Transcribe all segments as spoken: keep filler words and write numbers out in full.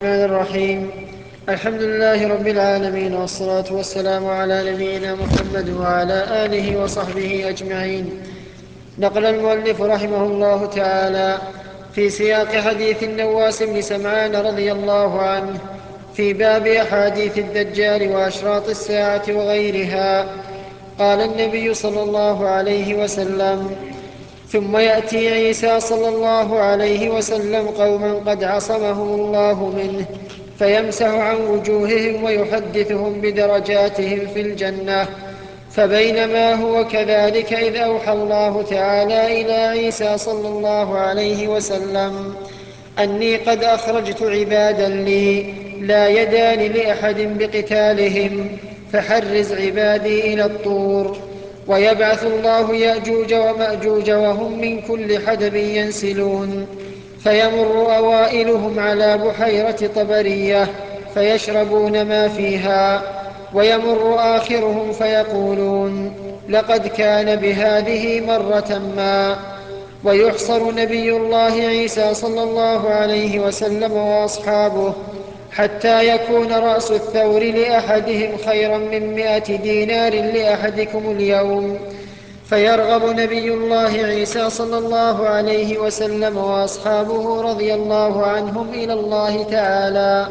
الرحمن الرحيم. الحمد لله رب العالمين، والصلاة والسلام على نبينا محمد وعلى آله وصحبه أجمعين. نقل المؤلف رحمه الله تعالى في سياق حديث النواس بن سمعان رضي الله عنه في باب أحاديث الدجال وأشراط الساعة وغيرها. قال النبي صلى الله عليه وسلم: ثم يأتي عيسى صلى الله عليه وسلم قوما قد عصمهم الله منه، فيمسح عن وجوههم ويحدثهم بدرجاتهم في الجنة. فبينما هو كذلك إذ أوحى الله تعالى إلى عيسى صلى الله عليه وسلم أني قد أخرجت عبادا لي لا يدان لأحد بقتالهم، فحرز عبادي إلى الطور. ويبعث الله يأجوج ومأجوج وهم من كل حدب ينسلون، فيمر أوائلهم على بحيرة طبرية فيشربون ما فيها، ويمر آخرهم فيقولون: لقد كان بهذه مرة ما. ويحصر نبي الله عيسى صلى الله عليه وسلم وأصحابه حتى يكون رأس الثور لأحدهم خيرا من مائة دينار لأحدكم اليوم، فيرغب نبي الله عيسى صلى الله عليه وسلم وأصحابه رضي الله عنهم إلى الله تعالى،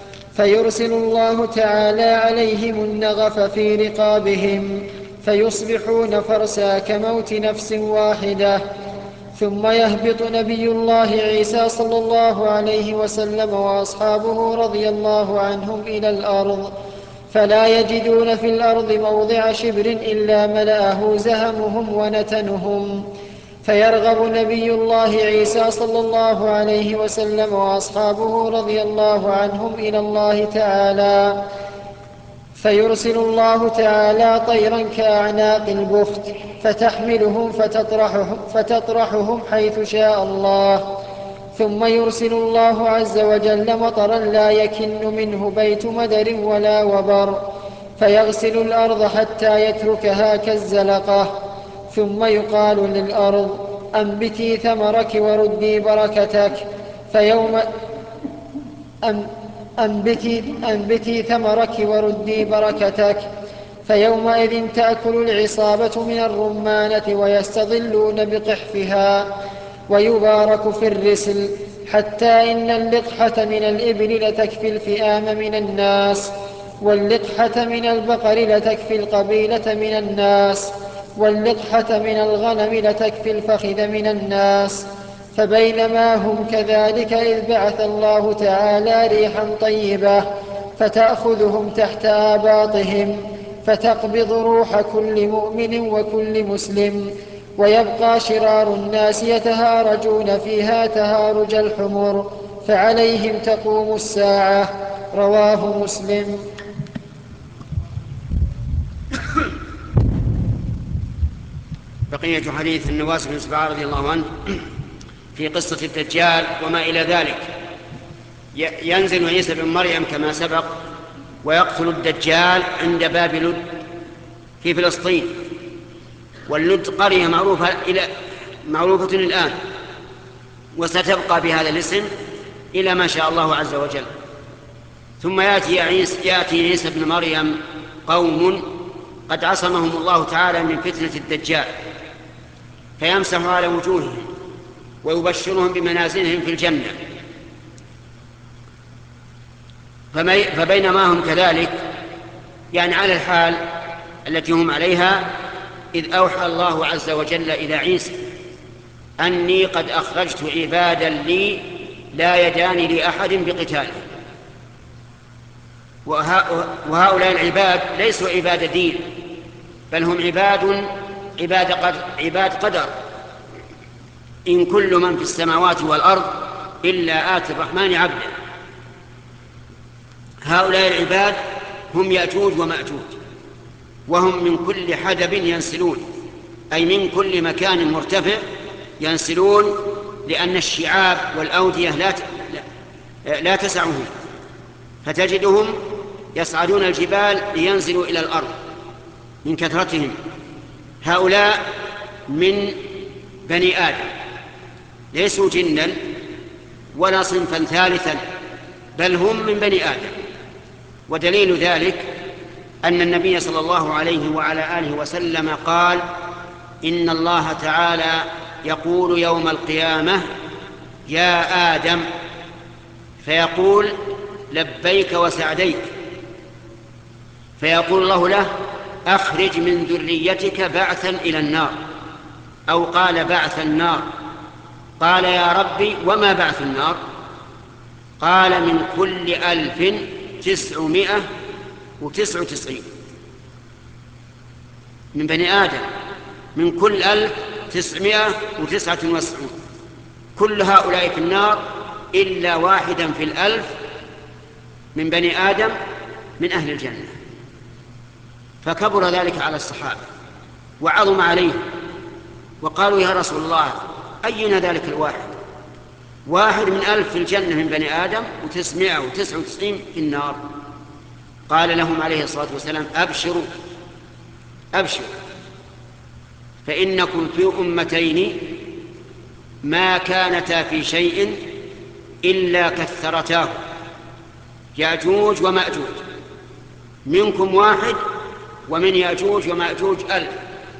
فيرسل الله تعالى عليهم النغف في رقابهم فيصبحون فرسا كموت نفس واحدة. ثم يهبط نبي الله عيسى صلى الله عليه وسلم وأصحابه رضي الله عنهم إلى الأرض، فلا يجدون في الأرض موضع شبر إلا ملأه زهمهم ونتنهم. فيرغب نبي الله عيسى صلى الله عليه وسلم وأصحابه رضي الله عنهم إلى الله تعالى، فيرسل الله تعالى طيرا كأعناق البخت فتحملهم فتطرحهم, فتطرحهم حيث شاء الله. ثم يرسل الله عز وجل مطرا لا يكن منه بيت مدر ولا وبر، فيغسل الأرض حتى يتركها كالزلقة. ثم يقال للأرض: أنبتي ثمرك وردي بركتك. فيوم أم أنبتي, أنبتي ثمرك وردي بركتك فيومئذ تأكل العصابة من الرمانة ويستظلون بقحفها، ويبارك في الرسل، حتى إن اللقحة من الإبل لتكفي الفئام من الناس، واللقحة من البقر لتكفي القبيلة من الناس، واللقحة من الغنم لتكفي الفخذ من الناس. فبينما هم كذلك إذ بعث الله تعالى ريحا طيبة فتأخذهم تحت آباطهم، فتقبض روح كل مؤمن وكل مسلم، ويبقى شرار الناس يتهارجون فيها تهارج الحمر، فعليهم تقوم الساعة. رواه مسلم. بقية حديث النواس بن سمعان رضي الله عنه في قصة الدجال وما إلى ذلك. ينزل عيسى بن مريم كما سبق ويقتل الدجال عند باب لد في فلسطين، واللد قرية معروفة, إلى معروفة الآن، وستبقى بهذا الاسم إلى ما شاء الله عز وجل. ثم يأتي عيسى, يأتي عيسى بن مريم قوم قد عصمهم الله تعالى من فتنة الدجال، فيمسح على وجوههم ويبشرهم بمنازلهم في الجنة. فبينما هم كذلك، يعني على الحال التي هم عليها، إذ أوحى الله عز وجل إلى عيسى أني قد أخرجت عبادا لي لا يدان لأحد بقتاله. وهؤلاء العباد ليسوا عباد دين، بل هم عباد عباد قدر, عباد قدر. إن كل من في السماوات والأرض إلا آتي الرحمن عبدا. هؤلاء العباد هم يأجوج ومأجوج، وهم من كل حدب ينسلون، أي من كل مكان مرتفع ينسلون، لأن الشعاب والأودية لا لا تسعهم، فتجدهم يصعدون الجبال لينزلوا إلى الأرض من كثرتهم. هؤلاء من بني آدم، ليسوا جنا ولا صنفا ثالثا، بل هم من بني آدم. ودليل ذلك أن النبي صلى الله عليه وعلى آله وسلم قال: إن الله تعالى يقول يوم القيامة: يا آدم، فيقول: لبيك وسعديك، فيقول الله له: أخرج من ذريتك بعثا إلى النار، أو قال: بعث النار. قال: يا ربي وما بعث النار؟ قال: من كل ألف تسعمائة وتسعة وتسعين من بني آدم، من كل ألف تسعمائة وتسعة وتسعين، كل هؤلاء في النار إلا واحدا في الألف من بني آدم من أهل الجنة. فكبر ذلك على الصحابة وعظم عليهم، وقالوا: يا رسول الله، أينا ذلك الواحد؟ واحد من ألف في الجنة من بني آدم وتسعمائة وتسعة وتسعين في النار. قال لهم عليه الصلاة والسلام: أبشروا أبشروا، فإنكم في أمتين ما كانتا في شيء إلا كثرتاه، يأجوج ومأجوج، منكم واحد ومن يأجوج ومأجوج ألف.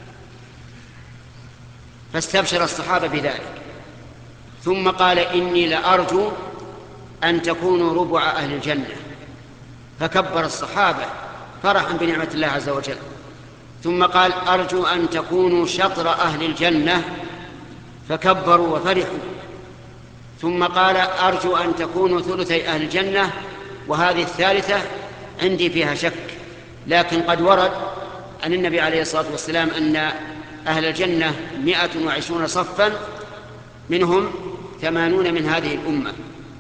فاستبشر الصحابة بذلك، ثم قال: إني لأرجو أن تكونوا ربع أهل الجنة. فكبر الصحابة فرحا بنعمة الله عز وجل، ثم قال: أرجو أن تكونوا شطر أهل الجنة. فكبروا وفرحوا، ثم قال: أرجو أن تكونوا ثلثي أهل الجنة، وهذه الثالثة عندي فيها شك، لكن قد ورد عن النبي عليه الصلاة والسلام أن أهل الجنة مئة وعشرون صفا، منهم ثمانون من هذه الأمة.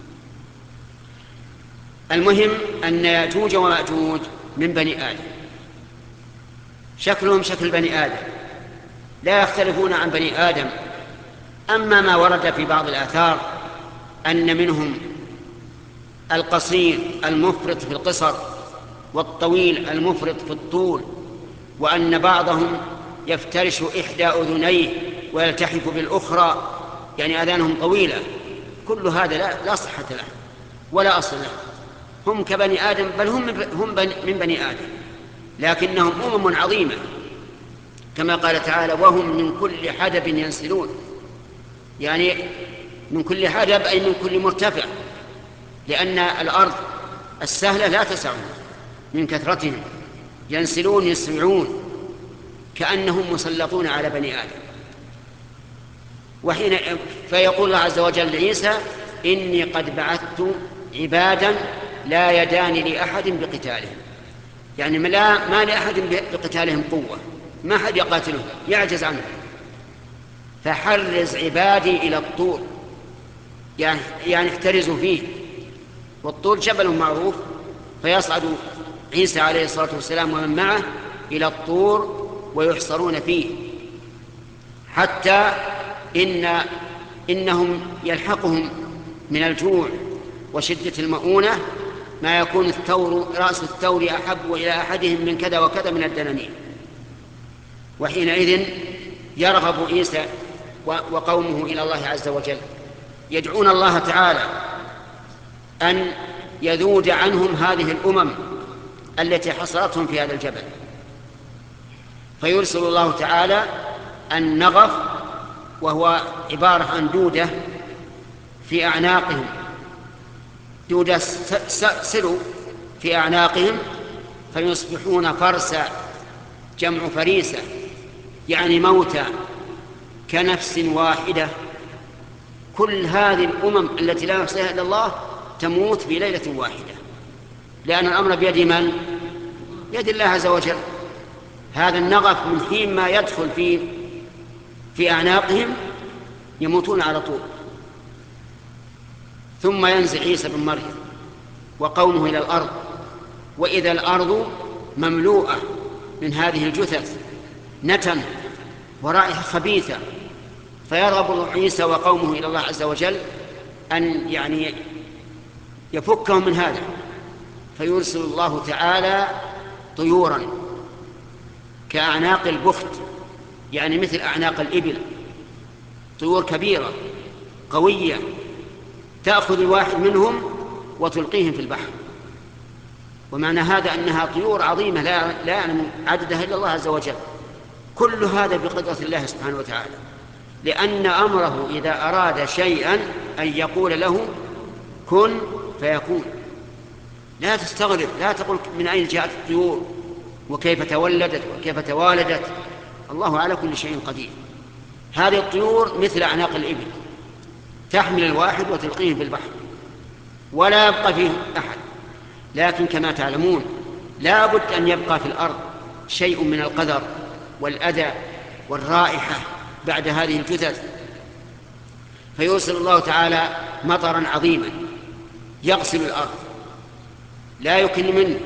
المهم أن يأجوج ومأجوج من بني آدم، شكلهم شكل بني آدم، لا يختلفون عن بني آدم. أما ما ورد في بعض الآثار أن منهم القصير المفرط في القصر والطويل المفرط في الطول، وأن بعضهم يفترش إحدى أذنيه ويلتحف بالأخرى، يعني أذانهم طويلة، كل هذا لا, لا صحة له ولا أصل له. هم كبني آدم، بل هم من بني آدم، لكنهم أمم عظيمة، كما قال تعالى: وهم من كل حدب ينسلون، يعني من كل حدب أي من كل مرتفع، لأن الأرض السهلة لا تسعهم من كثرتهم، ينسلون يسرعون كأنهم مسلطون على بني آدم. وحين فيقول الله عز وجل لعيسى: إني قد بعثت عبادا لا يدان لأحد بقتالهم، يعني لا ما لأحد بقتالهم قوة، ما أحد يقاتله يعجز عنه، فحرز عبادي إلى الطور، يعني, يعني احترزوا فيه. والطور جبل معروف، فيصعد عيسى عليه الصلاة والسلام ومن معه إلى الطور ويحصرون فيه، حتى إن إنهم يلحقهم من الجوع وشدة المؤونة ما يكون الثور رأس الثور أحب إلى أحدهم من كذا وكذا من الدنانير. وحينئذ يرغب عيسى وقومه إلى الله عز وجل، يدعون الله تعالى أن يذود عنهم هذه الأمم التي حصرتهم في هذا الجبل، فيرسل الله تعالى النغف، وهو عبارة عن دودة في أعناقهم، دودة سلو في أعناقهم، فيصبحون فرسا، جمع فريسة، يعني موتى كنفس واحدة. كل هذه الأمم التي لا يحصيها إلا الله تموت في ليلة واحدة، لأن الأمر بيد من؟ يد الله عز وجل. هذا النغف من حين ما يدخل في في أعناقهم يموتون على طول. ثم ينزل عيسى بن مريم وقومه إلى الأرض، وإذا الأرض مملوءة من هذه الجثث نتن ورائحة خبيثة، فيرغب عيسى وقومه إلى الله عز وجل أن يعني يفكهم من هذا، فيرسل الله تعالى طيورا كأعناق البخت، يعني مثل أعناق الإبل، طيور كبيرة قوية، تأخذ الواحد منهم وتلقيهم في البحر. ومعنى هذا أنها طيور عظيمة لا, لا يعلم عددها إلا الله عز وجل. كل هذا بقدرة الله سبحانه وتعالى، لأن أمره إذا أراد شيئا أن يقول له كن فيكون. لا تستغرب، لا تقول من أين جاءت الطيور وكيف تولدت وكيف توالدت، الله على كل شيء قدير. هذه الطيور مثل أعناق الإبل، تحمل الواحد وتلقيه في البحر ولا يبقى فيه أحد. لكن كما تعلمون لا بد أن يبقى في الأرض شيء من القدر والأذى والرائحة بعد هذه الجثث، فيرسل الله تعالى مطرا عظيما يغسل الأرض لا يكن منه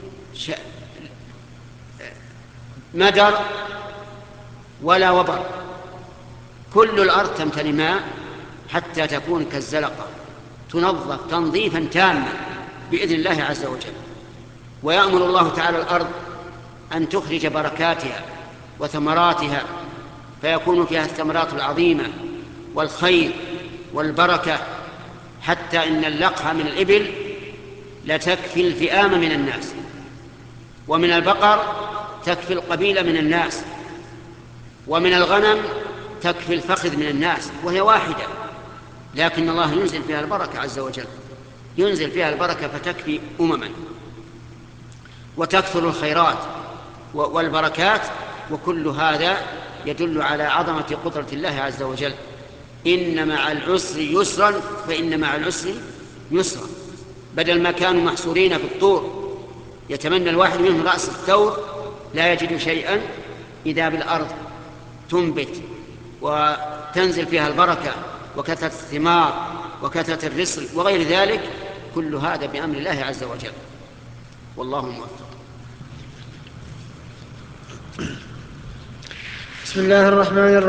مدر ولا وبر، كل الأرض تمتلئ ماء حتى تكون كالزلقة، تنظف تنظيفا تاما بإذن الله عز وجل. ويأمر الله تعالى الأرض أن تخرج بركاتها وثمراتها، فيكون فيها الثمرات العظيمة والخير والبركة، حتى إن اللقحة من الإبل لتكفي الفئام من الناس، ومن البقر تكفي القبيلة من الناس، ومن الغنم تكفي الفخذ من الناس، وهي واحدة، لكن الله ينزل فيها البركة عز وجل، ينزل فيها البركة فتكفي أمما وتكثر الخيرات والبركات. وكل هذا يدل على عظمة قدرة الله عز وجل. إن مع العسر يسرا فإن مع العسر يسرا. بدل ما كانوا محصورين في الطور يتمنى الواحد منهم رأس الثور لا يجد شيئا، إذا بالأرض تنبت وتنزل فيها البركة وكثرة الثمار وكثرة الرزق وغير ذلك، كل هذا بأمر الله عز وجل، والله موفق. بسم الله الرحمن الرحيم.